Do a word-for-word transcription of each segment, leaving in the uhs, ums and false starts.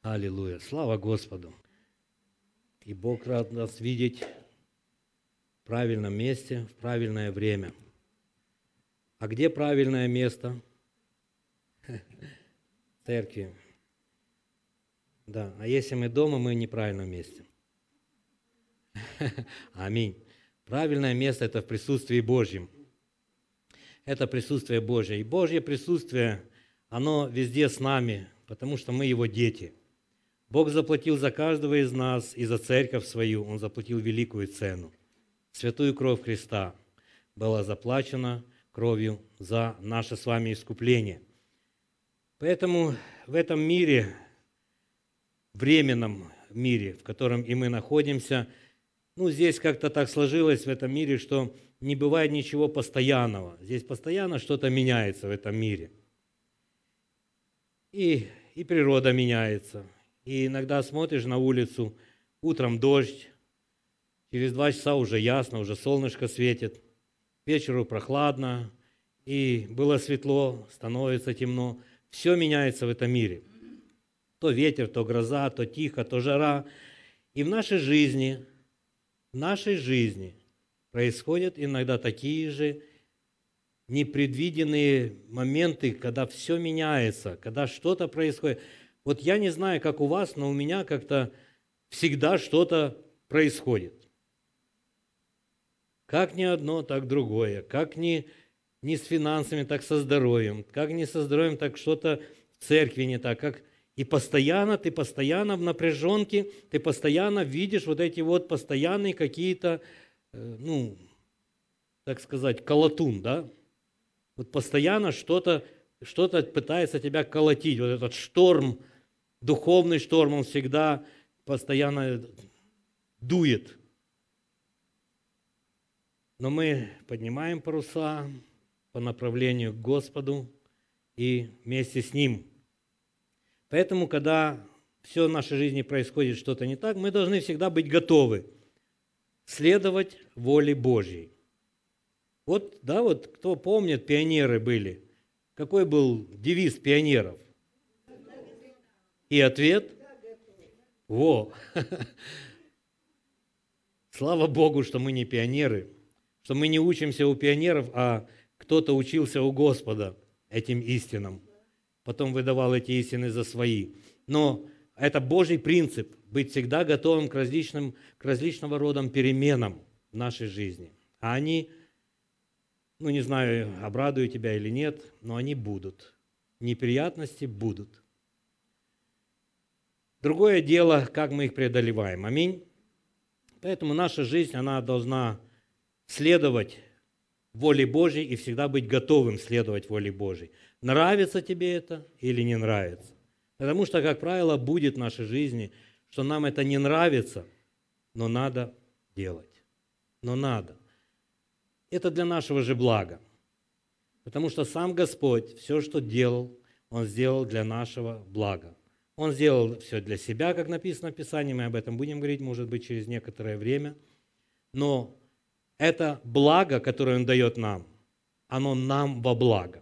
Аллилуйя! Слава Господу! И Бог рад нас видеть в правильном месте, в правильное время. А где правильное место? В церкви. Да, а если мы дома, мы в неправильном месте. Аминь. Правильное место – это в присутствии Божьем. Это присутствие Божье. И Божье присутствие, оно везде с нами, потому что мы Его дети. Бог заплатил за каждого из нас и за церковь свою. Он заплатил великую цену. Святую кровь Христа была заплачена кровью за наше с вами искупление. Поэтому в этом мире, временном мире, в котором и мы находимся, ну, здесь как-то так сложилось в этом мире, что не бывает ничего постоянного. Здесь постоянно что-то меняется в этом мире. И, и природа меняется. И иногда смотришь на улицу, утром дождь, через два часа уже ясно, уже солнышко светит, к вечеру прохладно, и было светло, становится темно. Все меняется в этом мире. То ветер, то гроза, то тихо, то жара. И в нашей жизни, в нашей жизни происходят иногда такие же непредвиденные моменты, когда все меняется, когда что-то происходит. Вот я не знаю, как у вас, но у меня как-то всегда что-то происходит. Как ни одно, так другое. Как ни, ни с финансами, так со здоровьем. Как ни со здоровьем, так что-то в церкви не так. Как... И постоянно, ты постоянно в напряженке, ты постоянно видишь вот эти вот постоянные какие-то, ну, так сказать, колотун, да? Вот постоянно что-то, что-то пытается тебя колотить. Вот этот шторм, духовный шторм, он всегда постоянно дует. Но мы поднимаем паруса по направлению к Господу и вместе с Ним. Поэтому, когда все в нашей жизни происходит что-то не так, мы должны всегда быть готовы следовать воле Божьей. Вот, да, вот кто помнит, пионеры были. Какой был девиз пионеров? И ответ? Во! Слава Богу, что мы не пионеры, что мы не учимся у пионеров, а кто-то учился у Господа этим истинам. Потом выдавал эти истины за свои. Но это Божий принцип – быть всегда готовым к различным, к различного рода переменам в нашей жизни. А они, ну не знаю, обрадуют тебя или нет, но они будут. Неприятности будут. Другое дело, как мы их преодолеваем. Аминь. Поэтому наша жизнь, она должна следовать воле Божьей и всегда быть готовым следовать воле Божьей. Нравится тебе это или не нравится? Потому что, как правило, будет в нашей жизни, что нам это не нравится, но надо делать. Но надо. Это для нашего же блага. Потому что сам Господь все, что делал, Он сделал для нашего блага. Он сделал все для себя, как написано в Писании, мы об этом будем говорить, может быть, через некоторое время. Но это благо, которое Он дает нам, оно нам во благо.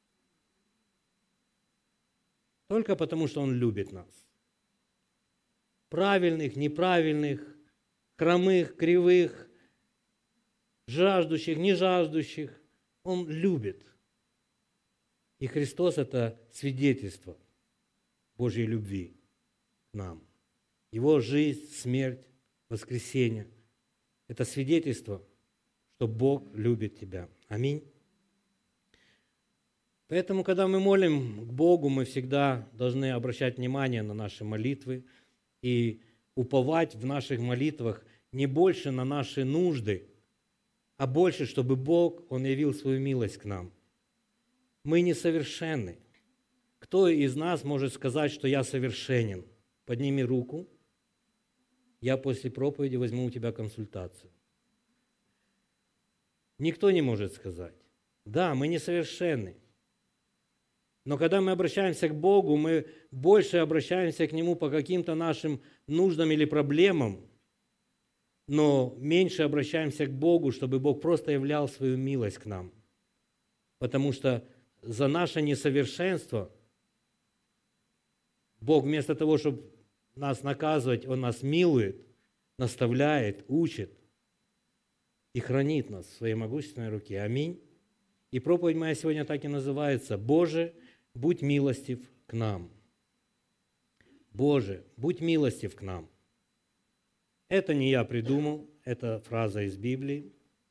Только потому, что Он любит нас. Правильных, неправильных, хромых, кривых, жаждущих, не жаждущих. Он любит. И Христос – это свидетельство Божьей любви к нам. Его жизнь, смерть, воскресение – это свидетельство, что Бог любит тебя. Аминь. Поэтому, когда мы молим к Богу, мы всегда должны обращать внимание на наши молитвы и уповать в наших молитвах не больше на наши нужды, а больше, чтобы Бог, Он явил свою милость к нам. Мы несовершенны. Кто из нас может сказать, что я совершенен? Подними руку. Я после проповеди возьму у тебя консультацию. Никто не может сказать. Да, мы несовершенны. Но когда мы обращаемся к Богу, мы больше обращаемся к Нему по каким-то нашим нуждам или проблемам, но меньше обращаемся к Богу, чтобы Бог просто являл свою милость к нам. Потому что за наше несовершенство Бог вместо того, чтобы нас наказывать, Он нас милует, наставляет, учит и хранит нас в Своей могущественной руке. Аминь. И проповедь моя сегодня так и называется: «Боже, будь милостив к нам». Боже, будь милостив к нам. Это не я придумал, это фраза из Библии.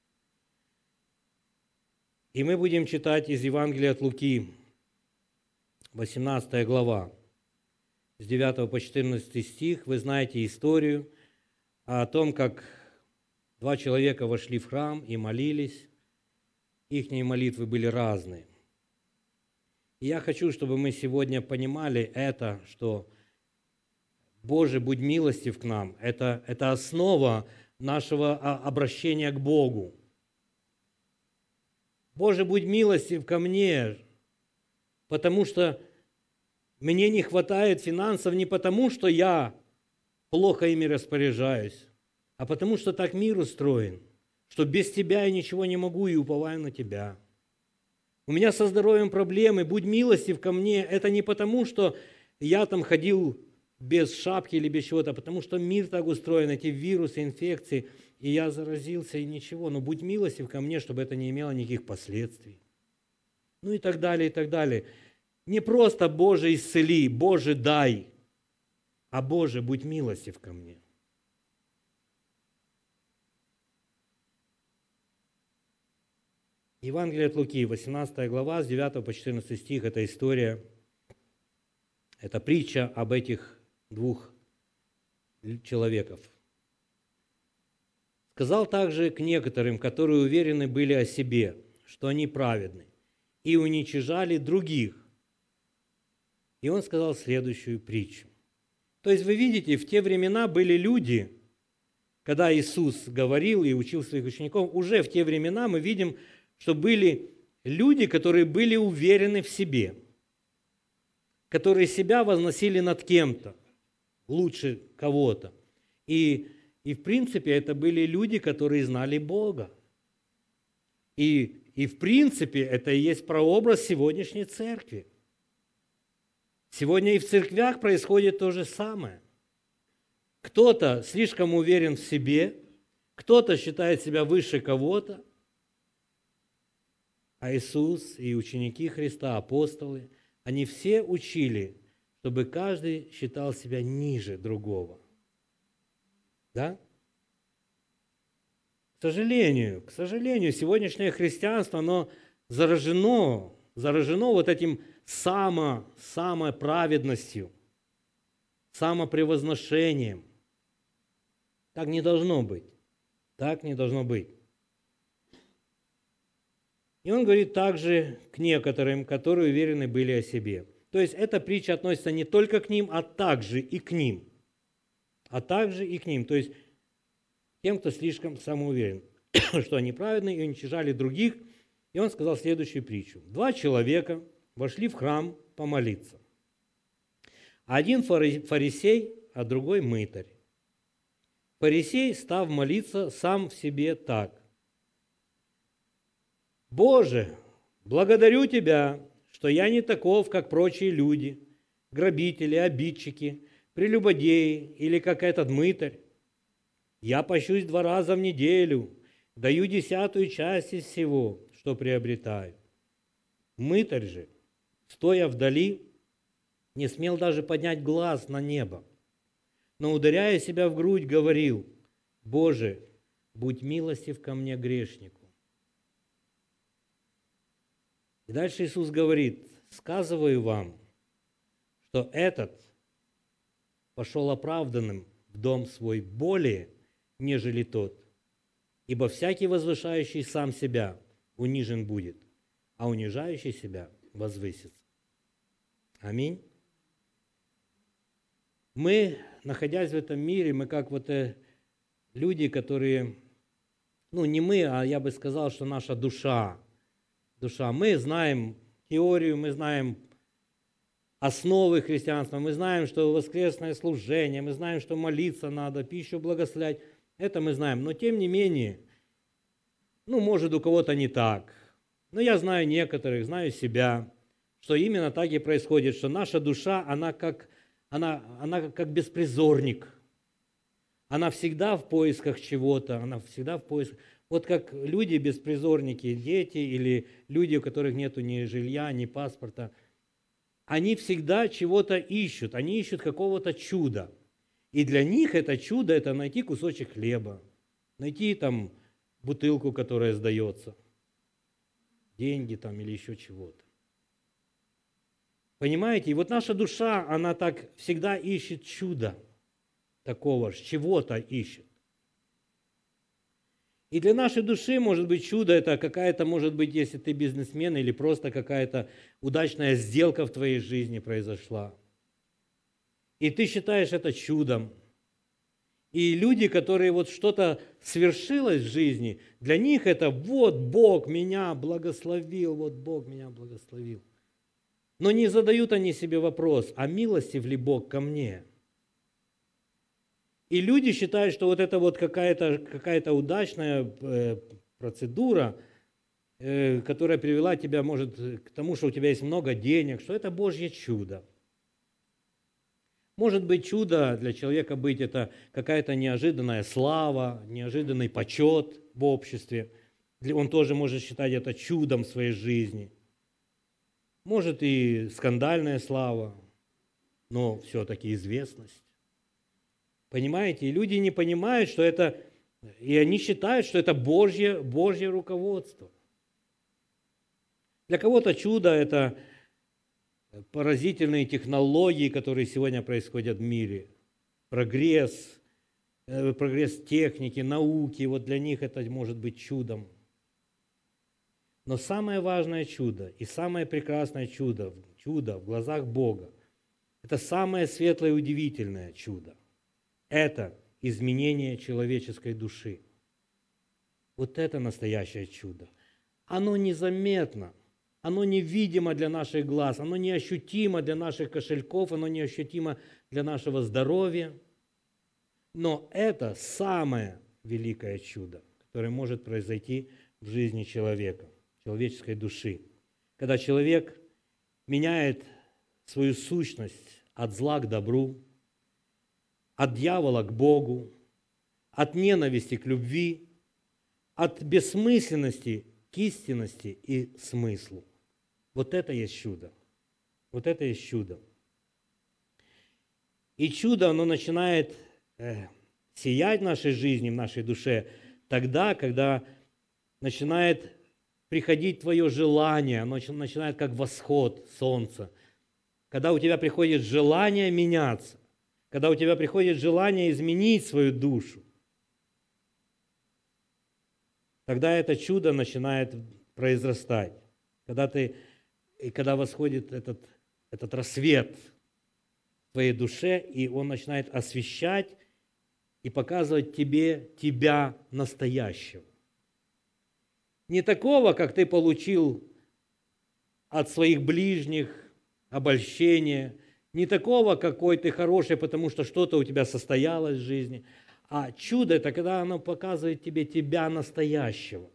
И мы будем читать из Евангелия от Луки, восемнадцатая глава, с девятого по четырнадцатый стих. Вы знаете историю о том, как два человека вошли в храм и молились. Их молитвы были разные. И я хочу, чтобы мы сегодня понимали это, что «Боже, будь милостив к нам» – это, это основа нашего обращения к Богу. «Боже, будь милостив ко мне», потому что мне не хватает финансов не потому, что я плохо ими распоряжаюсь, а потому что так мир устроен, что без Тебя я ничего не могу и уповаю на Тебя. У меня со здоровьем проблемы, будь милостив ко мне. Это не потому, что я там ходил без шапки или без чего-то, а потому что мир так устроен, эти вирусы, инфекции, и я заразился, и ничего. Но будь милостив ко мне, чтобы это не имело никаких последствий. Ну и так далее, и так далее. Не просто «Боже, исцели», «Боже, дай», а «Боже, будь милостив ко мне». Евангелие от Луки, восемнадцатая глава, с девятого по четырнадцатый стих, это история, это притча об этих двух человеков. «Сказал также к некоторым, которые уверены были о себе, что они праведны, и уничижали других. И он сказал следующую притчу». То есть вы видите, в те времена были люди, когда Иисус говорил и учил своих учеников, уже в те времена мы видим, что были люди, которые были уверены в себе, которые себя возносили над кем-то, лучше кого-то. И, и в принципе это были люди, которые знали Бога. И, и в принципе это и есть прообраз сегодняшней церкви. Сегодня и в церквях происходит то же самое. Кто-то слишком уверен в себе, кто-то считает себя выше кого-то, а Иисус и ученики Христа, апостолы, они все учили, чтобы каждый считал себя ниже другого. Да? К сожалению, к сожалению, сегодняшнее христианство, оно заражено, заражено вот этим само, самоправедностью, самопревозношением. Так не должно быть. Так не должно быть. И он говорит также к некоторым, которые уверены были о себе. То есть эта притча относится не только к ним, а также и к ним. А также и к ним. То есть тем, кто слишком самоуверен, что они праведны и уничижали других. И он сказал следующую притчу. Два человека вошли в храм помолиться. Один фарисей, а другой мытарь. Фарисей, став молиться, сам в себе так. «Боже, благодарю Тебя, что я не таков, как прочие люди, грабители, обидчики, прелюбодеи или как этот мытарь. Я пощусь два раза в неделю, даю десятую часть из всего, что приобретаю. Мытарь же, стоя вдали, не смел даже поднять глаз на небо, но, ударяя себя в грудь, говорил: Боже, будь милостив ко мне, грешнику». И дальше Иисус говорит: сказываю вам, что этот пошел оправданным в дом свой более, нежели тот, ибо всякий возвышающий сам себя унижен будет, а унижающий себя возвысится. Аминь. Мы, находясь в этом мире, мы как вот э, люди, которые, ну не мы, а я бы сказал, что наша душа, душа. Мы знаем теорию, мы знаем основы христианства, мы знаем, что воскресное служение, мы знаем, что молиться надо, пищу благословлять. Это мы знаем. Но тем не менее, ну, может, у кого-то не так. Но я знаю некоторых, знаю себя, что именно так и происходит, что наша душа, она как Она, она как беспризорник. Она всегда в поисках чего-то, она всегда в поисках. Вот как люди беспризорники, дети или люди, у которых нет ни жилья, ни паспорта, они всегда чего-то ищут, они ищут какого-то чуда. И для них это чудо – это найти кусочек хлеба, найти там бутылку, которая сдается, деньги там или еще чего-то. Понимаете? И вот наша душа, она так всегда ищет чуда такого, чего-то ищет. И для нашей души, может быть, чудо – это какая-то, может быть, если ты бизнесмен, или просто какая-то удачная сделка в твоей жизни произошла. И ты считаешь это чудом. И люди, которые вот что-то свершилось в жизни, для них это вот Бог меня благословил, вот Бог меня благословил. Но не задают они себе вопрос, а милостив ли Бог ко мне? И люди считают, что вот это вот какая-то какая-то удачная э, процедура, э, которая привела тебя, может, к тому, что у тебя есть много денег, что это Божье чудо. Может быть, чудо для человека быть это какая-то неожиданная слава, неожиданный почет в обществе. Он тоже может считать это чудом в своей жизни. Может и скандальная слава, но все-таки известность. Понимаете? И люди не понимают, что это, и они считают, что это Божье, Божье руководство. Для кого-то чудо – это поразительные технологии, которые сегодня происходят в мире, прогресс, э, прогресс техники, науки, вот для них это может быть чудом. Но самое важное чудо и самое прекрасное чудо, чудо в глазах Бога, это самое светлое и удивительное чудо. Это изменение человеческой души. Вот это настоящее чудо. Оно незаметно. Оно невидимо для наших глаз, оно неощутимо для наших кошельков, оно неощутимо для нашего здоровья. Но это самое великое чудо, которое может произойти в жизни человека, человеческой души. Когда человек меняет свою сущность от зла к добру, от дьявола к Богу, от ненависти к любви, от бессмысленности к истинности и смыслу. Вот это есть чудо. Вот это есть чудо. И чудо, оно начинает э, сиять в нашей жизни, в нашей душе, тогда, когда начинает приходить твое желание, оно начинает как восход солнца. Когда у тебя приходит желание меняться, когда у тебя приходит желание изменить свою душу, тогда это чудо начинает произрастать. Когда ты И когда восходит этот, этот рассвет в твоей душе, и он начинает освещать и показывать тебе тебя настоящего. Не такого, как ты получил от своих ближних, обольщение, не такого, какой ты хороший, потому что что-то у тебя состоялось в жизни, а чудо – это когда оно показывает тебе тебя настоящего.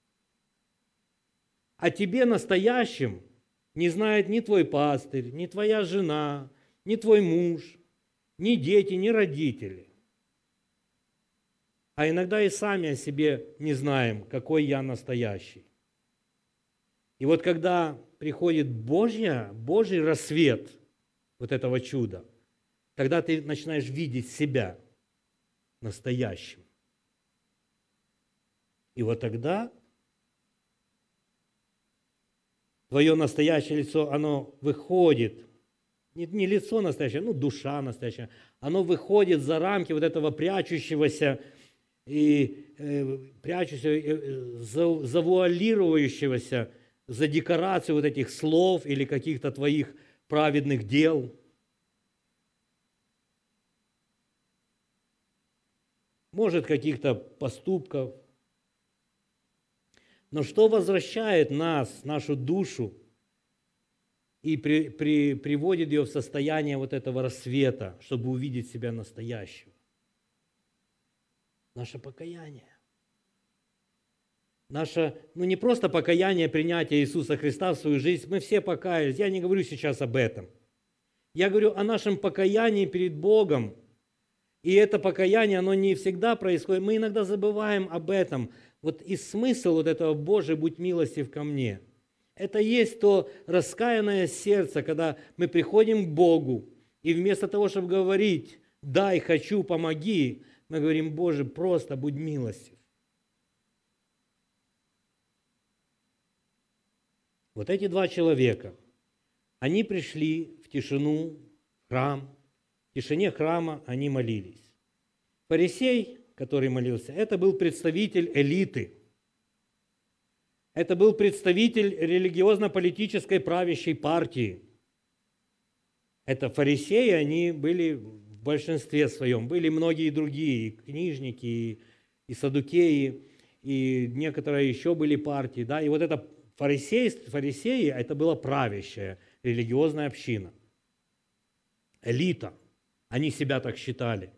А тебе настоящим не знает ни твой пастырь, ни твоя жена, ни твой муж, ни дети, ни родители. А иногда и сами о себе не знаем, какой я настоящий. И вот когда приходит Божья, Божий рассвет вот этого чуда, тогда ты начинаешь видеть себя настоящим. И вот тогда твое настоящее лицо, оно выходит, не, не лицо настоящее, ну душа настоящая, оно выходит за рамки вот этого прячущегося и э, прячущегося, э, за, завуалирующегося за декорацию вот этих слов или каких-то твоих праведных дел. Может, каких-то поступков. Но что возвращает нас, нашу душу, и при, при, приводит ее в состояние вот этого рассвета, чтобы увидеть себя настоящего? Наше покаяние. Наше, ну не просто покаяние, принятие Иисуса Христа в свою жизнь, мы все покаялись, я не говорю сейчас об этом. Я говорю о нашем покаянии перед Богом. И это покаяние, оно не всегда происходит. Мы иногда забываем об этом. Вот и смысл вот этого «Боже, будь милостив ко мне». Это есть то раскаянное сердце, когда мы приходим к Богу, и вместо того, чтобы говорить «дай, хочу, помоги», мы говорим «Боже, просто будь милостив». Вот эти два человека, они пришли в тишину, в храм, в тишине храма они молились. Фарисей, который молился, это был представитель элиты. Это был представитель религиозно-политической правящей партии. Это фарисеи, они были в большинстве своем. Были многие другие, и книжники, и, и саддукеи, и некоторые еще были партии. Да? И вот это фарисеи, фарисеи, это была правящая религиозная община. Элита. Они себя так считали.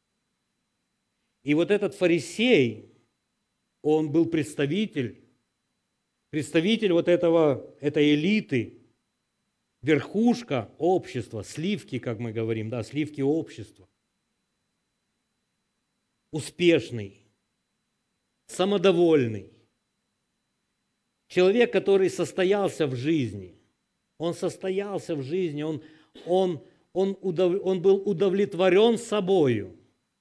И вот этот фарисей, он был представитель, представитель вот этого, этой элиты, верхушка общества, сливки, как мы говорим, да, сливки общества. Успешный, самодовольный. Человек, который состоялся в жизни. Он состоялся в жизни, он, он, он, удов, он был удовлетворен собою.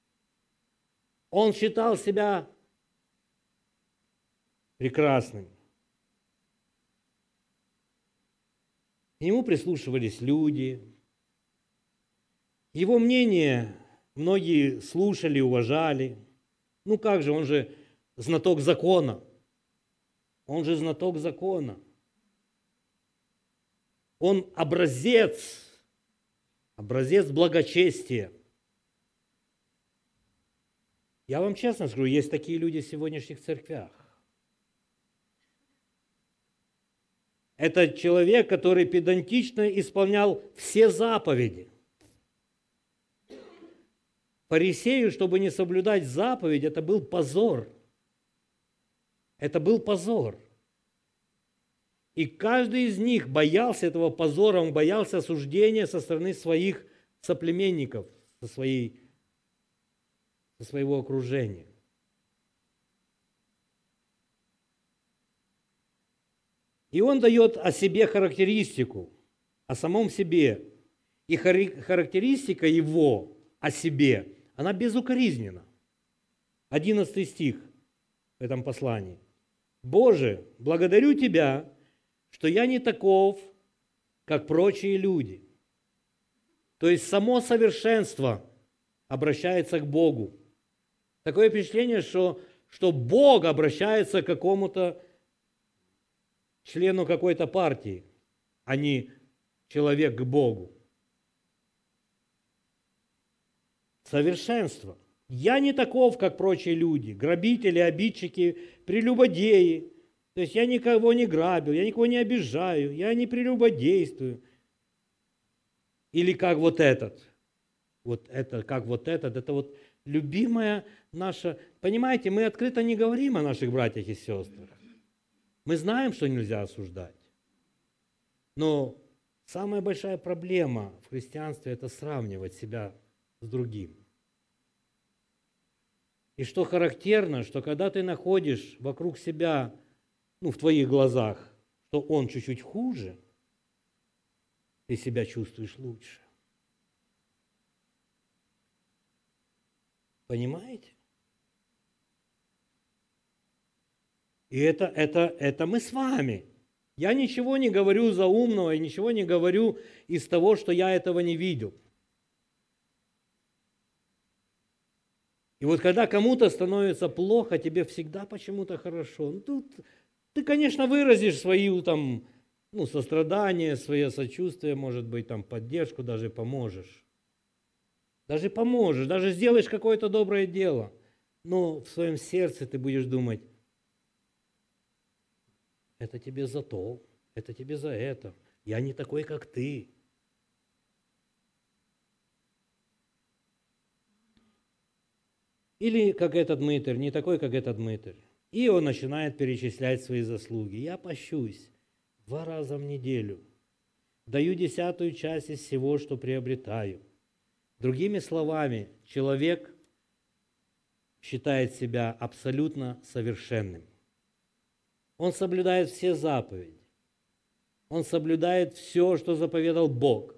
Он считал себя прекрасным. К нему прислушивались люди. Его мнение многие слушали, уважали. Ну как же, он же знаток закона. Он же знаток закона. Он образец, образец благочестия. Я вам честно скажу, есть такие люди в сегодняшних церквях. Это человек, который педантично исполнял все заповеди. Фарисею, чтобы не соблюдать заповедь, это был позор. Это был позор. И каждый из них боялся этого позора, он боялся осуждения со стороны своих соплеменников, со, своей, со своего окружения. И он дает о себе характеристику, о самом себе. И характеристика его о себе, она безукоризненна. Одиннадцатый стих в этом послании. «Боже, благодарю Тебя, что я не таков, как прочие люди». То есть само совершенство обращается к Богу. Такое впечатление, что, что Бог обращается к какому-то члену какой-то партии, а не человек к Богу. Совершенство. Я не таков, как прочие люди, грабители, обидчики, прелюбодеи. То есть я никого не грабил, я никого не обижаю, я не прелюбодействую. Или как вот этот. Вот это, как вот этот, это вот любимая наша... Понимаете, мы открыто не говорим о наших братьях и сестрах. Мы знаем, что нельзя осуждать. Но самая большая проблема в христианстве – это сравнивать себя с другим. И что характерно, что когда ты находишь вокруг себя, ну, в твоих глазах, что он чуть-чуть хуже, ты себя чувствуешь лучше. Понимаете? И это, это, это мы с вами. Я ничего не говорю заумного, и ничего не говорю из того, что я этого не видел. И вот когда кому-то становится плохо, тебе всегда почему-то хорошо. Ну, тут ты, конечно, выразишь свою там, ну, сострадание, свое сочувствие, может быть, там, поддержку, даже поможешь. Даже поможешь, даже сделаешь какое-то доброе дело. Но в своем сердце ты будешь думать, это тебе за то, это тебе за это. Я не такой, как ты. Или как этот мытарь, не такой, как этот мытарь. И он начинает перечислять свои заслуги. Я пощусь два раза в неделю. даю десятую часть из всего, что приобретаю. Другими словами, человек считает себя абсолютно совершенным. Он соблюдает все заповеди. Он соблюдает все, что заповедал Бог.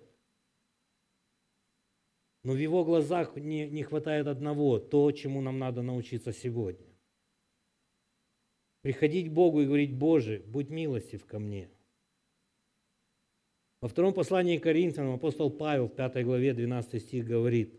Но в его глазах не, не хватает одного, то, чему нам надо научиться сегодня. Приходить к Богу и говорить: Боже, будь милостив ко мне. Во втором послании к Коринфянам апостол Павел в пятой главе двенадцатый стих говорит: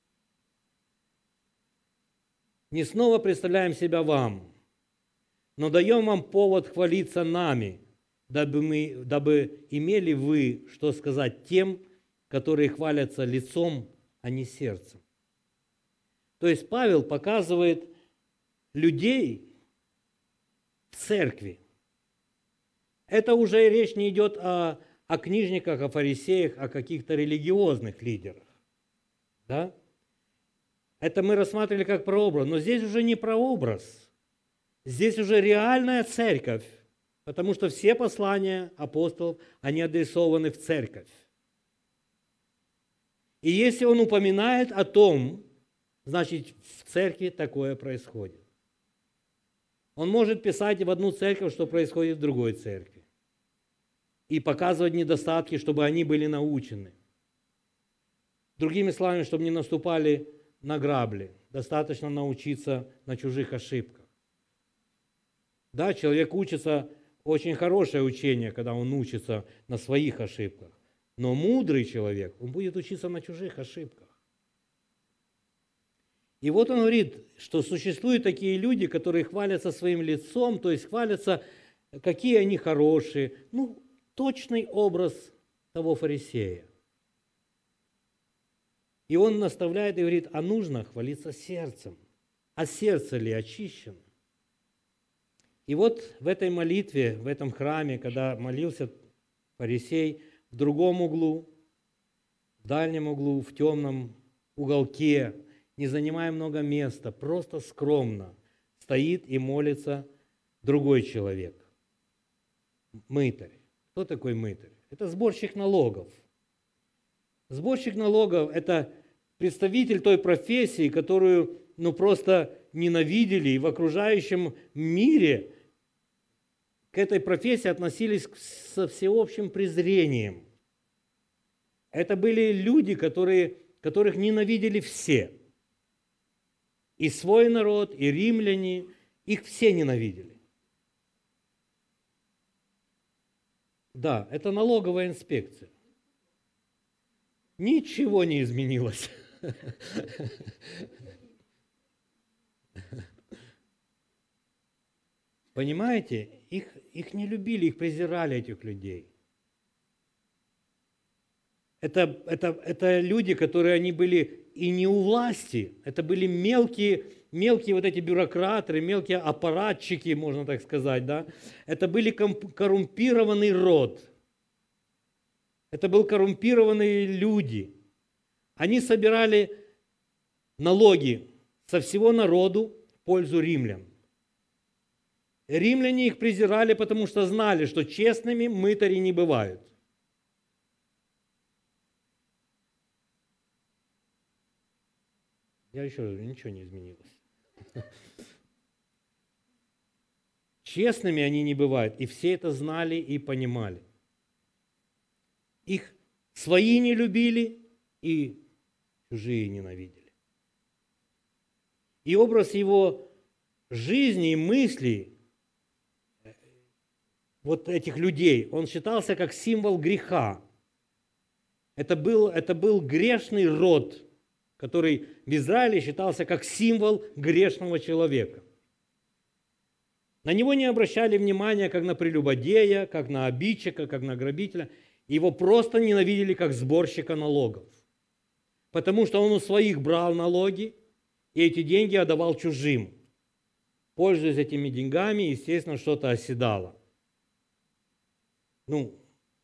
«Не снова представляем себя вам, но даем вам повод хвалиться нами, дабы, мы, дабы имели вы, что сказать тем, которые хвалятся лицом, а не сердцем». То есть Павел показывает людей в церкви. Это уже речь не идет о, о книжниках, о фарисеях, о каких-то религиозных лидерах. Да? Это мы рассматривали как прообраз, но здесь уже не прообраз. Здесь уже реальная церковь, потому что все послания апостолов, они адресованы в церковь. И если он упоминает о том, значит, в церкви такое происходит. Он может писать в одну церковь, что происходит в другой церкви, и показывать недостатки, чтобы они были научены. Другими словами, чтобы не наступали на грабли, достаточно научиться на чужих ошибках. Да, человек учится, очень хорошее учение, когда он учится на своих ошибках. Но мудрый человек, он будет учиться на чужих ошибках. И вот он говорит, что существуют такие люди, которые хвалятся своим лицом, то есть хвалятся, какие они хорошие. Ну, точный образ того фарисея. И он наставляет и говорит: а нужно хвалиться сердцем. А сердце ли очищено? И вот в этой молитве, в этом храме, когда молился фарисей, в другом углу, в дальнем углу, в темном уголке, не занимая много места, просто скромно стоит и молится другой человек. Мытарь. Кто такой мытарь? Это сборщик налогов. Сборщик налогов – это представитель той профессии, которую ну, просто ненавидели, и в окружающем мире к этой профессии относились со всеобщим презрением. Это были люди, которые, которых ненавидели все. И свой народ, и римляне, их все ненавидели. Да, это налоговая инспекция. Ничего не изменилось. Понимаете, их, их не любили, их презирали, этих людей. Это, это, это люди, которые они были и не у власти, это были мелкие, мелкие вот эти бюрократы, мелкие аппаратчики, можно так сказать, да. Это были коррумпированный род. Это были коррумпированные люди. Они собирали налоги со всего народу в пользу римлян. Римляне их презирали, потому что знали, что честными мытари не бывают. Я еще раз говорю, ничего не изменилось. Честными они не бывают, и все это знали и понимали. Их свои не любили, и чужие ненавидели. И образ его жизни и мыслей, вот этих людей, он считался как символ греха. Это был, это был грешный род, который в Израиле считался как символ грешного человека. На него не обращали внимания как на прелюбодея, как на обидчика, как на грабителя. Его просто ненавидели как сборщика налогов. Потому что он у своих брал налоги, и эти деньги отдавал чужим. Пользуясь этими деньгами, естественно, что-то оседало. Ну,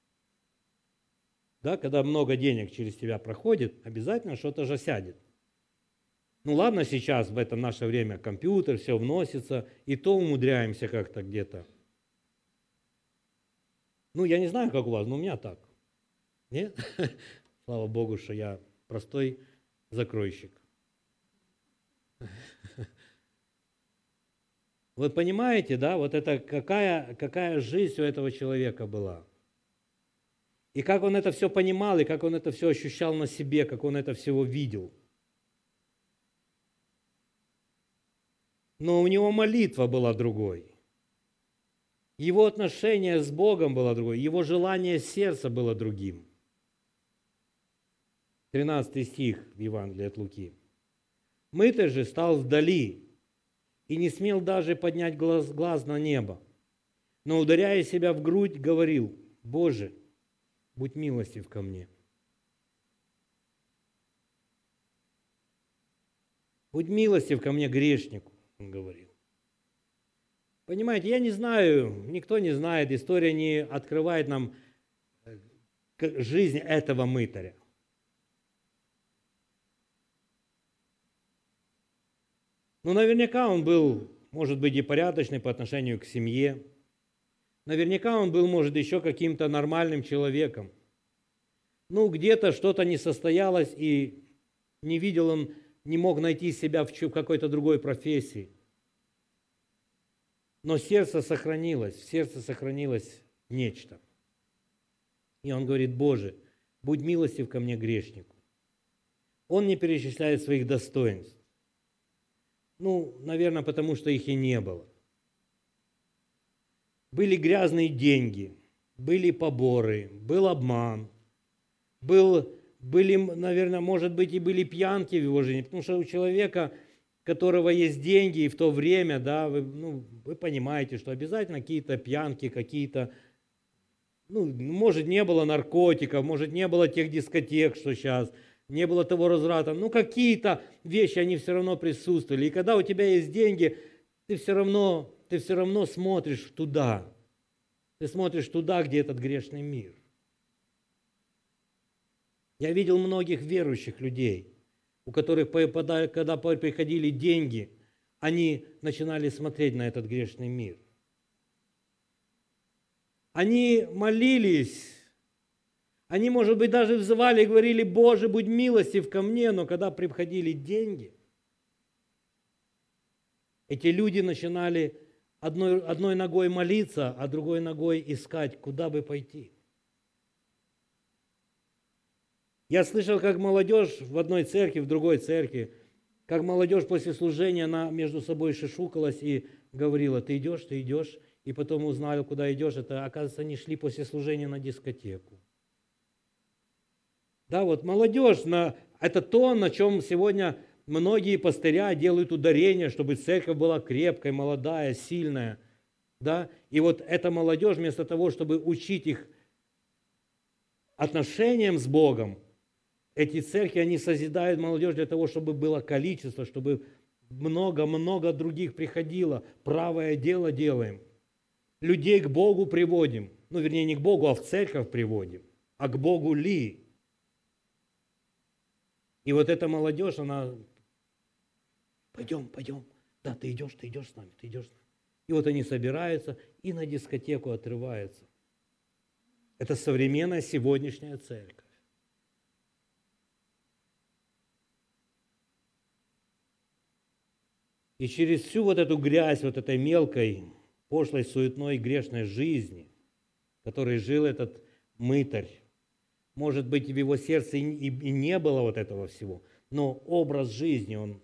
да, когда много денег через тебя проходит, обязательно что-то же сядет. Ну ладно, сейчас в это наше время компьютер, все вносится, и то умудряемся как-то где-то. Ну, я не знаю, как у вас, но у меня так. Нет? Слава Богу, что я простой закройщик. Вы понимаете, да, вот это какая, какая жизнь у этого человека была. И как он это все понимал, и как он это все ощущал на себе, как он это всего видел. Но у него молитва была другой. Его отношение с Богом было другое, его желание сердца было другим. тринадцатый стих в Евангелии от Луки. Мытарь же стал вдали и не смел даже поднять глаз, глаз на небо, но, ударяя себя в грудь, говорил: «Боже, будь милостив ко мне». «Будь милостив ко мне, грешнику», он говорил. Понимаете, я не знаю, никто не знает, история не открывает нам жизнь этого мытаря. Но наверняка он был, может быть, и порядочный по отношению к семье. Наверняка он был, может, еще каким-то нормальным человеком. Ну, где-то что-то не состоялось, и не видел он, не мог найти себя в какой-то другой профессии. Но сердце сохранилось, в сердце сохранилось нечто. И он говорит: «Боже, будь милостив ко мне, грешнику». Он не перечисляет своих достоинств. Ну, наверное, потому что их и не было. Были грязные деньги, были поборы, был обман, был, были, наверное, может быть, и были пьянки в его жизни, потому что у человека, у которого есть деньги, и в то время, да, вы, ну, вы понимаете, что обязательно какие-то пьянки, какие-то, ну, может, не было наркотиков, может, не было тех дискотек, что сейчас, не было того разврата, ну, какие-то вещи, они все равно присутствовали. И когда у тебя есть деньги, ты все равно, ты все равно смотришь туда. Ты смотришь туда, где этот грешный мир. Я видел многих верующих людей, у которых, когда приходили деньги, они начинали смотреть на этот грешный мир. Они молились, они, может быть, даже взывали и говорили: «Боже, будь милостив ко мне», но когда приходили деньги, эти люди начинали одной, одной ногой молиться, а другой ногой искать, куда бы пойти. Я слышал, как молодежь в одной церкви, в другой церкви, как молодежь после служения, она между собой шишукалась и говорила: «Ты идешь, ты идешь», и потом узнали, куда идешь. Это, оказывается, они шли после служения на дискотеку. Да, вот молодежь, на, это то, на чем сегодня многие пастыря делают ударение, чтобы церковь была крепкой, молодая, сильная. Да? И вот эта молодежь, вместо того, чтобы учить их отношениям с Богом, эти церкви, они созидают молодежь для того, чтобы было количество, чтобы много-много других приходило. Правое дело делаем. Людей к Богу приводим. Ну, вернее, не к Богу, а в церковь приводим. А к Богу ли? И вот эта молодежь, она: пойдем, пойдем. Да, ты идешь, ты идешь с нами, ты идешь с нами. И вот они собираются и на дискотеку отрываются. Это современная сегодняшняя церковь. И через всю вот эту грязь, вот этой мелкой, пошлой, суетной, грешной жизни, в которой жил этот мытарь, может быть, в его сердце и не было вот этого всего, но образ жизни, он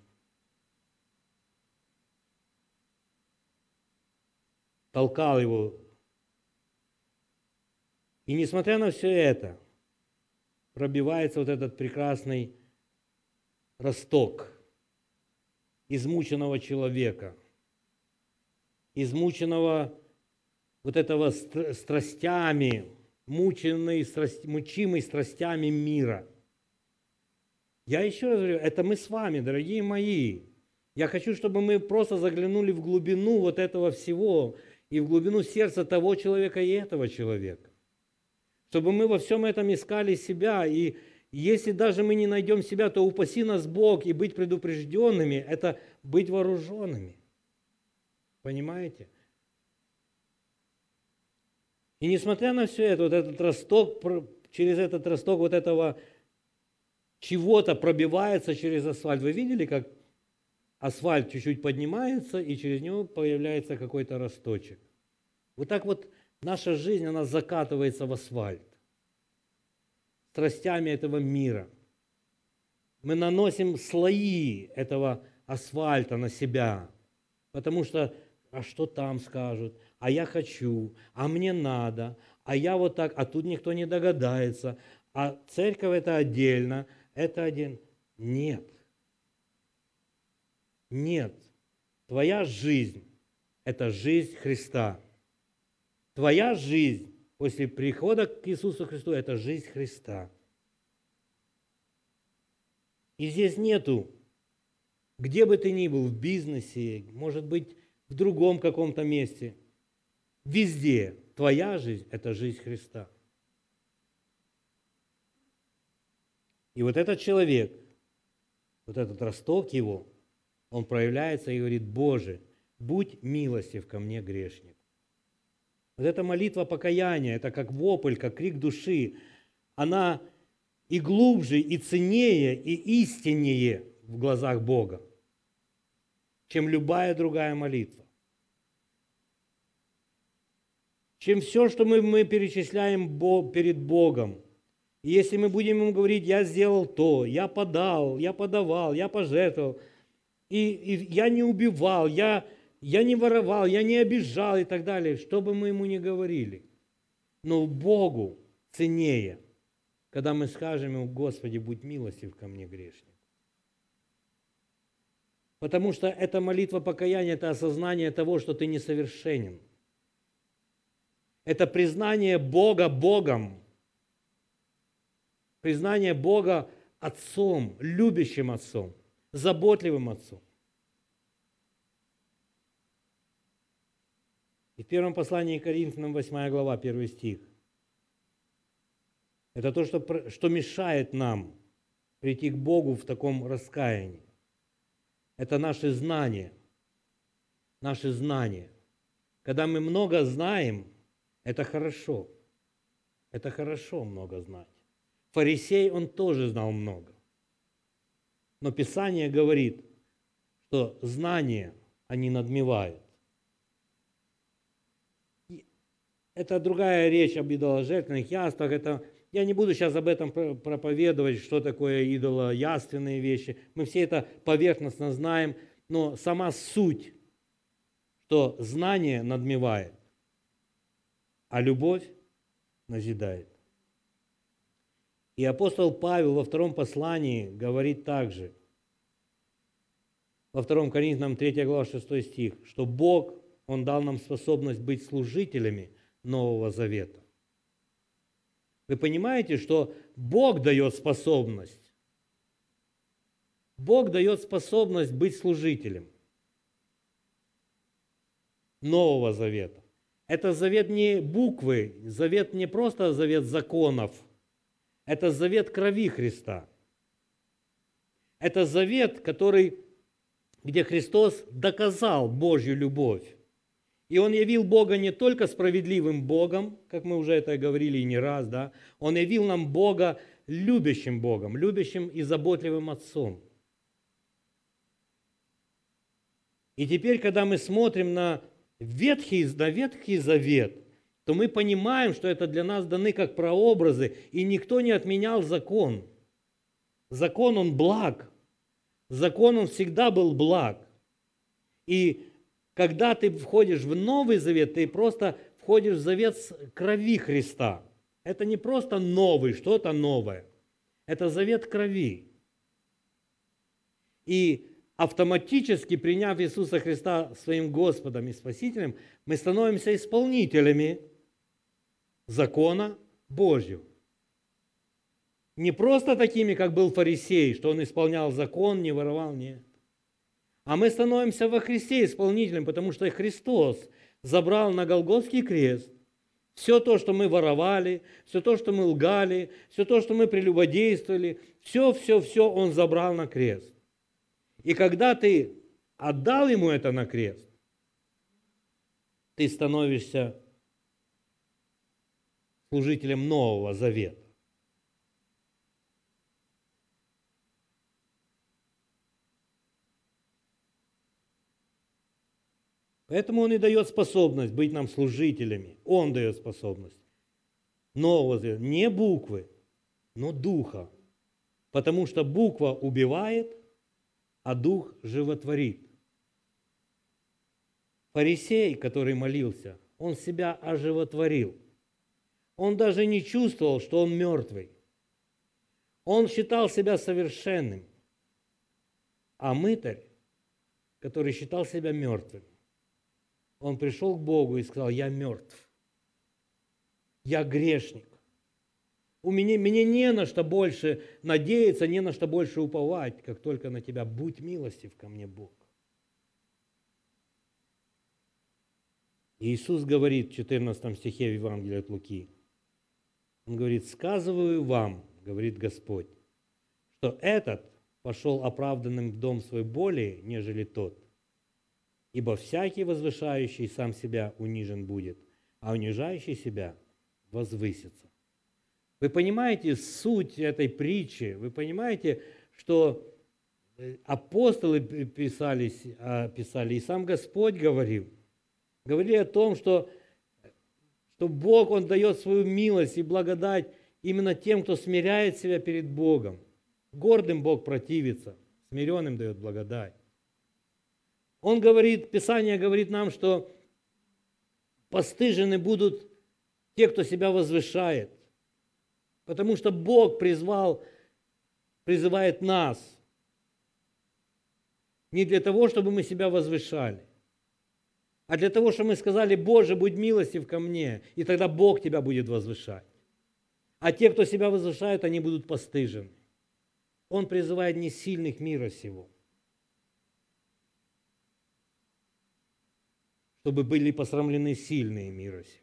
толкал его. И несмотря на все это, пробивается вот этот прекрасный росток измученного человека, измученного вот этого страстями, мученный, мучимый страстями мира. Я еще раз говорю, это мы с вами, дорогие мои. Я хочу, чтобы мы просто заглянули в глубину вот этого всего и в глубину сердца того человека и этого человека. Чтобы мы во всем этом искали себя, и если даже мы не найдем себя, то упаси нас Бог, и быть предупрежденными – это быть вооруженными. Понимаете? И несмотря на все это, вот этот росток через этот росток вот этого чего-то пробивается через асфальт. Вы видели, как асфальт чуть-чуть поднимается, и через него появляется какой-то росточек? Вот так вот наша жизнь, она закатывается в асфальт страстями этого мира. Мы наносим слои этого асфальта на себя, потому что, а что там скажут, а я хочу, а мне надо, а я вот так, а тут никто не догадается, а церковь это отдельно, это один. Нет. Нет. Твоя жизнь – это жизнь Христа. Твоя жизнь после прихода к Иисусу Христу – это жизнь Христа. И здесь нету, где бы ты ни был, в бизнесе, может быть, в другом каком-то месте, везде твоя жизнь – это жизнь Христа. И вот этот человек, вот этот росток его, он проявляется и говорит: Боже, будь милостив ко мне, грешник. Вот эта молитва покаяния, это как вопль, как крик души, она и глубже, и ценнее, и истиннее в глазах Бога, чем любая другая молитва. Чем все, что мы, мы перечисляем перед Богом. И если мы будем ему говорить: я сделал то, я подал, я подавал, я пожертвовал, и, и я не убивал, я, я не воровал, я не обижал и так далее, что бы мы ему ни говорили. Но Богу ценнее, когда мы скажем ему: Господи, будь милостив ко мне, грешник. Потому что эта молитва покаяния – это осознание того, что ты несовершенен. Это признание Бога Богом. Признание Бога Отцом, любящим Отцом, заботливым Отцом. И в первом послании к Коринфянам, восьмая глава, первый стих. Это то, что, что мешает нам прийти к Богу в таком раскаянии. Это наши знания. Наши знания. Когда мы много знаем, это хорошо. Это хорошо много знать. Фарисей, он тоже знал много. Но Писание говорит, что знания, они надмевают. Это другая речь об идоложертвенных яствах. Это, я не буду сейчас об этом проповедовать, что такое идолояственные вещи. Мы все это поверхностно знаем, но сама суть, что знание надмевает, а любовь назидает. И апостол Павел во втором послании говорит также, во втором Коринфянам третья глава, шестой стих, что Бог, Он дал нам способность быть служителями Нового Завета. Вы понимаете, что Бог дает способность? Бог дает способность быть служителем Нового Завета. Это завет не буквы, завет не просто завет законов, это завет крови Христа. Это завет, который, где Христос доказал Божью любовь. И Он явил Бога не только справедливым Богом, как мы уже это говорили и не раз, да, Он явил нам Бога любящим Богом, любящим и заботливым Отцом. И теперь, когда мы смотрим на Ветхий, на Ветхий Завет, то мы понимаем, что это для нас даны как прообразы, и никто не отменял закон. Закон, он благ. Закон, он всегда был благ. И когда ты входишь в Новый Завет, ты просто входишь в завет крови Христа. Это не просто новый, что-то новое. Это завет крови. И автоматически, приняв Иисуса Христа своим Господом и Спасителем, мы становимся исполнителями закона Божьего. Не просто такими, как был фарисей, что он исполнял закон, не воровал, нет. А мы становимся во Христе исполнителем, потому что Христос забрал на Голгофский крест все то, что мы воровали, все то, что мы лгали, все то, что мы прелюбодействовали, все, все, все Он забрал на крест. И когда ты отдал Ему это на крест, ты становишься служителем Нового Завета. Поэтому Он и дает способность быть нам служителями. Он дает способность. Нового завета. Не буквы, но духа. Потому что буква убивает, а дух животворит. Фарисей, который молился, он себя оживотворил. Он даже не чувствовал, что он мертвый. Он считал себя совершенным. А мытарь, который считал себя мертвым, он пришел к Богу и сказал: я мертв, я грешник. У меня, мне не на что больше надеяться, не на что больше уповать, как только на Тебя. Будь милостив ко мне, Бог. И Иисус говорит в четырнадцатом стихе Евангелия от Луки, Он говорит: сказываю вам, говорит Господь, что этот пошел оправданным в дом свой более, нежели тот. Ибо всякий возвышающий сам себя унижен будет, а унижающий себя возвысится. Вы понимаете суть этой притчи? Вы понимаете, что апостолы писали, писали и сам Господь говорил, говорили о том, что, что Бог, Он дает свою милость и благодать именно тем, кто смиряет себя перед Богом. Гордым Бог противится, смиренным дает благодать. Он говорит, Писание говорит нам, что постыжены будут те, кто себя возвышает. Потому что Бог призвал, призывает нас не для того, чтобы мы себя возвышали, а для того, чтобы мы сказали: Боже, будь милостив ко мне, и тогда Бог тебя будет возвышать. А те, кто себя возвышает, они будут постыжены. Он призывает не сильных мира сего, чтобы были посрамлены сильные мира сего.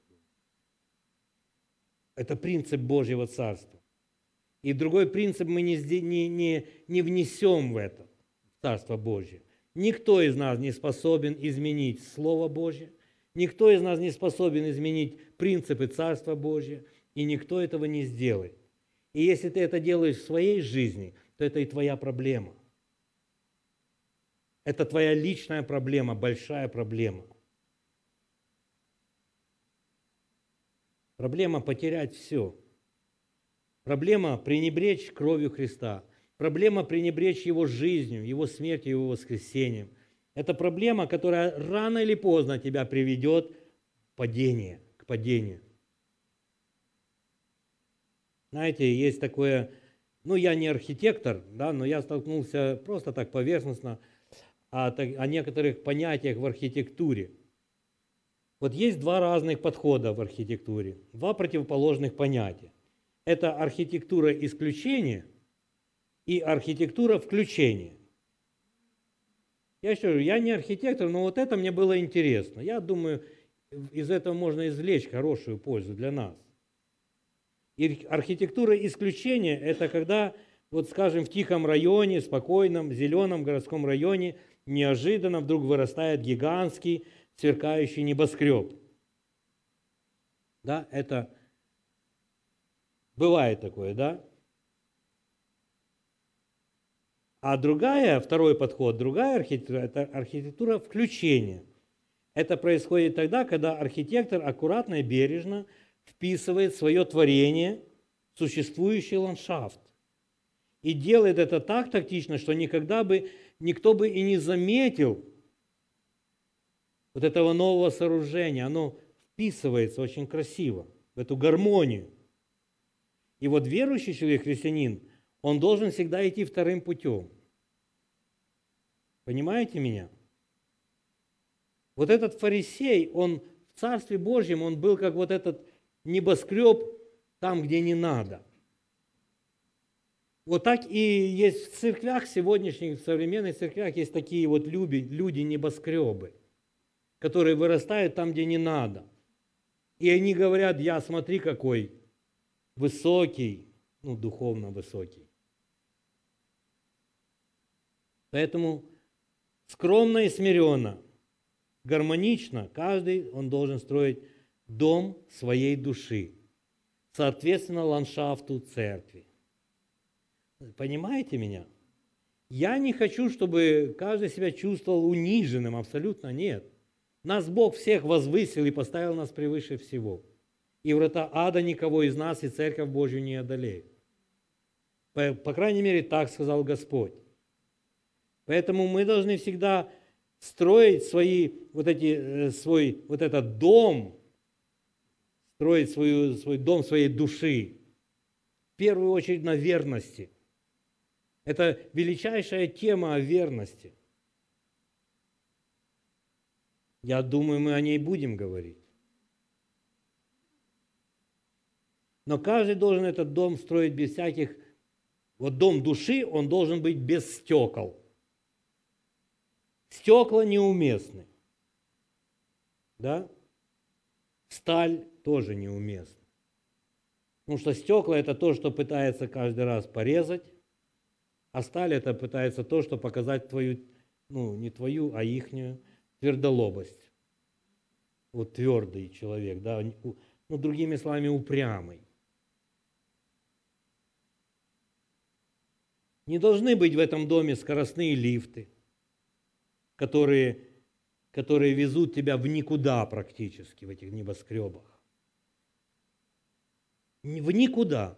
Это принцип Божьего Царства. И другой принцип мы не, не, не, не внесем в это Царство Божье. Никто из нас не способен изменить Слово Божье, никто из нас не способен изменить принципы Царства Божьего, и никто этого не сделает. И если ты это делаешь в своей жизни, то это и твоя проблема. Это твоя личная проблема, большая проблема. Проблема потерять все. Проблема пренебречь кровью Христа. Проблема пренебречь Его жизнью, Его смертью, Его воскресением. Это проблема, которая рано или поздно тебя приведет к падению, к падению. Знаете, есть такое, ну я не архитектор, да, но я столкнулся просто так поверхностно о, о некоторых понятиях в архитектуре. Вот есть два разных подхода в архитектуре, два противоположных понятия. Это архитектура исключения и архитектура включения. Я еще говорю, я не архитектор, но вот это мне было интересно. Я думаю, из этого можно извлечь хорошую пользу для нас. И архитектура исключения – это когда, вот скажем, в тихом районе, спокойном, зеленом городском районе неожиданно вдруг вырастает гигантский сверкающий небоскреб. Да, это бывает такое, да? А другая, второй подход, другая архитектура – это архитектура включения. Это происходит тогда, когда архитектор аккуратно и бережно вписывает свое творение в существующий ландшафт. И делает это так тактично, что никогда бы, никто бы и не заметил вот этого нового сооружения. Оно вписывается очень красиво в эту гармонию. И вот верующий человек, христианин, он должен всегда идти вторым путем. Понимаете меня? Вот этот фарисей, он в Царстве Божьем, он был как вот этот небоскреб там, где не надо. Вот так и есть в церквях сегодняшних, в современных церквях есть такие вот люди, люди-небоскребы, которые вырастают там, где не надо. И они говорят: я, смотри, какой высокий, ну, духовно высокий. Поэтому скромно и смиренно, гармонично каждый, он должен строить дом своей души, соответственно ландшафту церкви. Понимаете меня? Я не хочу, чтобы каждый себя чувствовал униженным, абсолютно нет. Нас Бог всех возвысил и поставил нас превыше всего. И врата ада никого из нас и Церковь Божью не одолеет. По, по крайней мере, так сказал Господь. Поэтому мы должны всегда строить свои, вот эти, свой, вот этот дом, строить свою, свой дом своей души, в первую очередь на верности. Это величайшая тема о верности. Я думаю, мы о ней будем говорить. Но каждый должен этот дом строить без всяких... Вот дом души, он должен быть без стекол. Стекла неуместны. Да? Сталь тоже неуместна. Потому что стекла – это то, что пытается каждый раз порезать, а сталь – это пытается то, что показать твою, ну, не твою, а ихнюю твердолобость. Вот твердый человек, да, ну, другими словами, упрямый. Не должны быть в этом доме скоростные лифты, которые, которые везут тебя в никуда практически, в этих небоскребах. В никуда.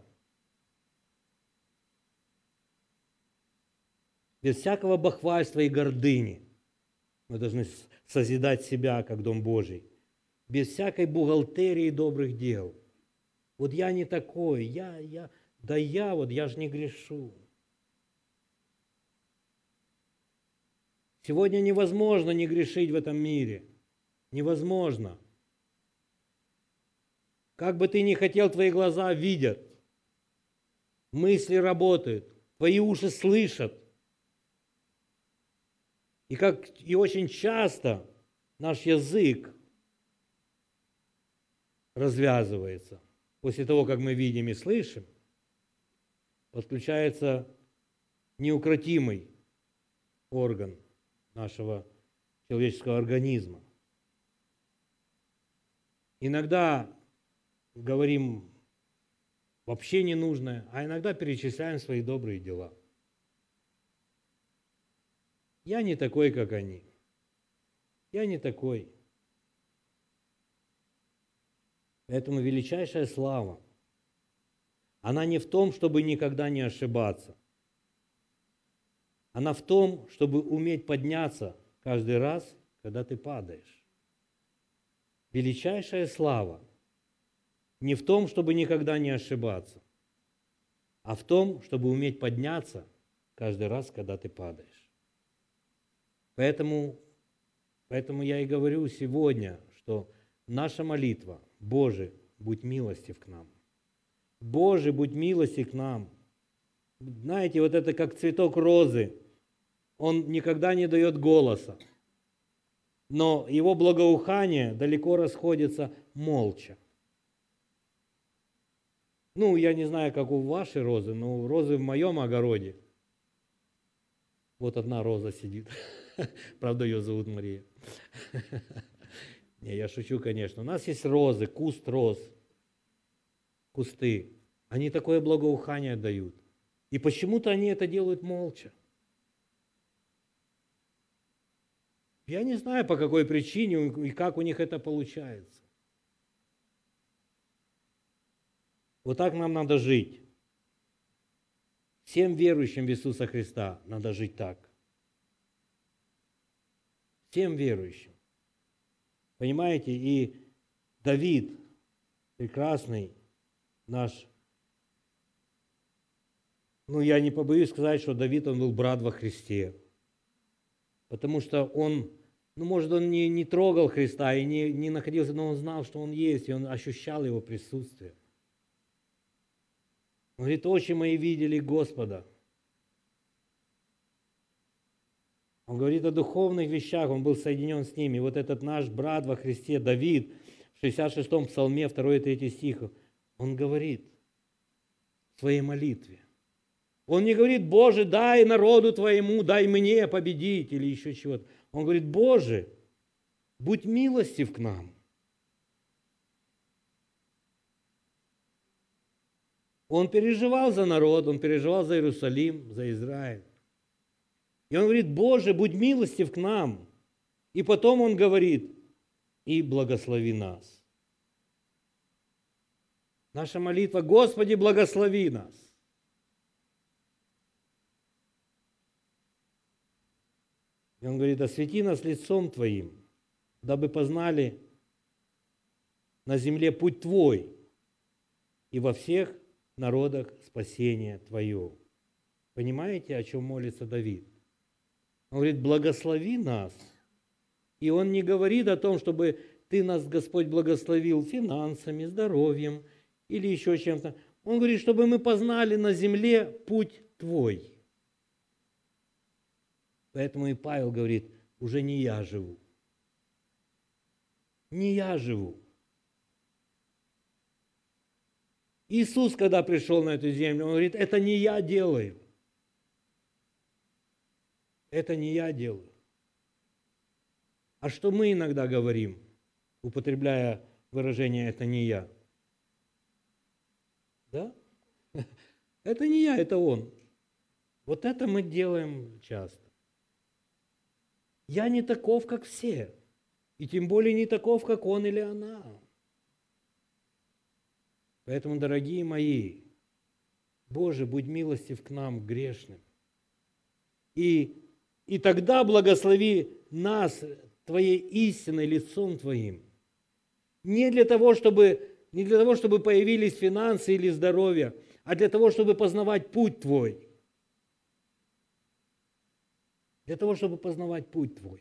Без всякого бахвальства и гордыни. Мы должны созидать себя, как Дом Божий. Без всякой бухгалтерии добрых дел. Вот я не такой, я, я, да я вот, я же не грешу. Сегодня невозможно не грешить в этом мире. Невозможно. Как бы ты ни хотел, твои глаза видят. Мысли работают. Твои уши слышат. И, как, и очень часто наш язык развязывается. После того, как мы видим и слышим, подключается неукротимый орган нашего человеческого организма. Иногда говорим вообще ненужное, а иногда перечисляем свои добрые дела. Я не такой, как они. Я не такой. Поэтому величайшая слава, она не в том, чтобы никогда не ошибаться. Она в том, чтобы уметь подняться каждый раз, когда ты падаешь. Величайшая слава не в том, чтобы никогда не ошибаться, а в том, чтобы уметь подняться каждый раз, когда ты падаешь. Поэтому, поэтому я и говорю сегодня, что наша молитва: Боже, будь милостив к нам. Боже, будь милостив к нам. Знаете, вот это как цветок розы. Он никогда не дает голоса, но его благоухание далеко расходится молча. Ну, я не знаю, как у вашей розы, но у розы в моем огороде. Вот одна роза сидит. Правда, ее зовут Мария. Не, я шучу, конечно. У нас есть розы, куст роз, кусты. Они такое благоухание дают. И почему-то они это делают молча. Я не знаю, по какой причине и как у них это получается. Вот так нам надо жить. Всем верующим в Иисуса Христа надо жить так. Всем верующим. Понимаете, и Давид, прекрасный наш, ну я не побоюсь сказать, что Давид, он был брат во Христе. Потому что он, ну может он не, не трогал Христа и не, не находился, но он знал, что он есть, и он ощущал его присутствие. Он говорит: очи мои видели Господа. Он говорит о духовных вещах, он был соединен с ними. И вот этот наш брат во Христе, Давид, в шестьдесят шестом псалме, второй и третий стих, он говорит в своей молитве. Он не говорит: Боже, дай народу Твоему, дай мне победить или еще чего-то. Он говорит: Боже, будь милостив к нам. Он переживал за народ, он переживал за Иерусалим, за Израиль. И он говорит: Боже, будь милостив к нам. И потом он говорит: и благослови нас. Наша молитва: Господи, благослови нас. И он говорит: освети нас лицом Твоим, дабы познали на земле путь Твой и во всех народах спасение Твое. Понимаете, о чем молится Давид? Он говорит: благослови нас. И он не говорит о том, чтобы Ты нас, Господь, благословил финансами, здоровьем или еще чем-то. Он говорит, чтобы мы познали на земле путь Твой. Поэтому и Павел говорит: уже не я живу. Не я живу. Иисус, когда пришел на эту землю, Он говорит: это не я делаю. Это не я делаю. А что мы иногда говорим, употребляя выражение «это не я»? Да? Это не я, это Он. Вот это мы делаем часто. Я не таков, как все. И тем более не таков, как он или она. Поэтому, дорогие мои, Боже, будь милостив к нам, грешным. И, и тогда благослови нас Твоей истиной, лицом Твоим. Не для того, чтобы, не для того, чтобы появились финансы или здоровье, а для того, чтобы познавать путь Твой. Для того, чтобы познавать путь Твой.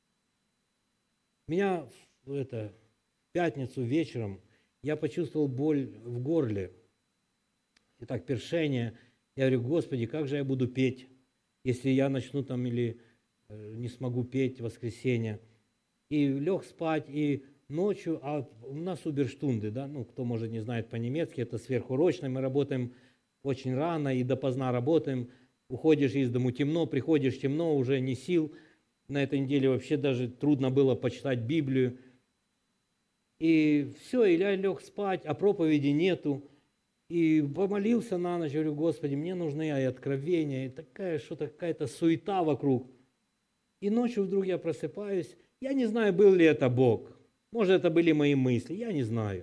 Меня в, это, в пятницу вечером я почувствовал боль в горле. Итак, першение. Я говорю: Господи, как же я буду петь, если я начну там или э, не смогу петь в воскресенье. И лег спать, и ночью, а у нас уберштунды, да, ну, кто, может, не знает по-немецки, это сверхурочно, мы работаем очень рано и допоздна работаем. Уходишь из дому темно, приходишь темно, уже не сил. На этой неделе вообще даже трудно было почитать Библию. И все, и я лег спать, а проповеди нету. И помолился на ночь, говорю: Господи, мне нужны и откровения, и такая что-то, какая-то суета вокруг. И ночью вдруг я просыпаюсь. Я не знаю, был ли это Бог. Может, это были мои мысли, я не знаю.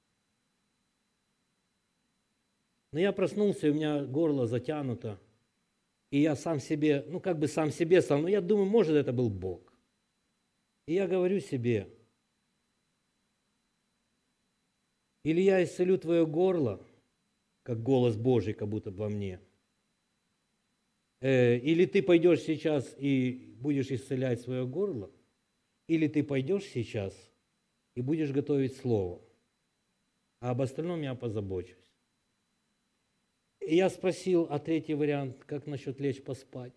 Но я проснулся, и у меня горло затянуто. И я сам себе, ну как бы сам себе сам, но я думаю, может, это был Бог. И я говорю себе: или я исцелю твое горло, как голос Божий, как будто во мне, э, или ты пойдешь сейчас и будешь исцелять свое горло, или ты пойдешь сейчас и будешь готовить слово, а об остальном я позабочусь. И я спросил, а третий вариант, как насчет лечь поспать?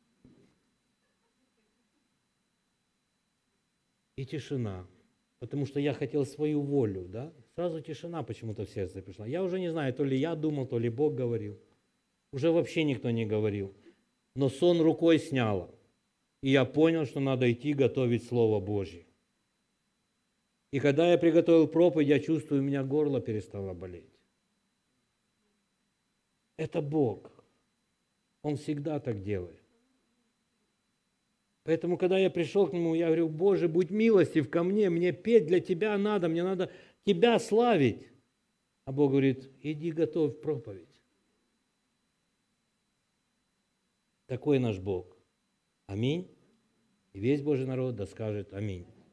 И тишина, потому что я хотел свою волю, да? Сразу тишина почему-то в сердце пришла. Я уже не знаю, то ли я думал, то ли Бог говорил. Уже вообще никто не говорил. Но сон рукой сняло. И я понял, что надо идти готовить Слово Божье. И когда я приготовил проповедь, я чувствую, у меня горло перестало болеть. Это Бог. Он всегда так делает. Поэтому, когда я пришел к Нему, я говорю: Боже, будь милостив ко мне, мне петь для Тебя надо, мне надо Тебя славить. А Бог говорит: иди готовь проповедь. Такой наш Бог. Аминь. И весь Божий народ да скажет аминь.